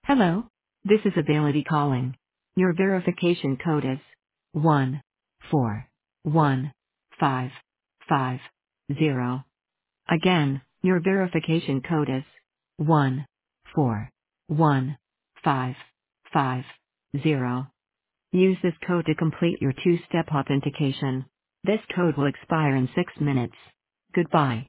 Hello. This is Ability calling. Your verification code is 141550. Again, your verification code is 141550. Use this code to complete your two-step authentication. This code will expire in 6 minutes. Goodbye.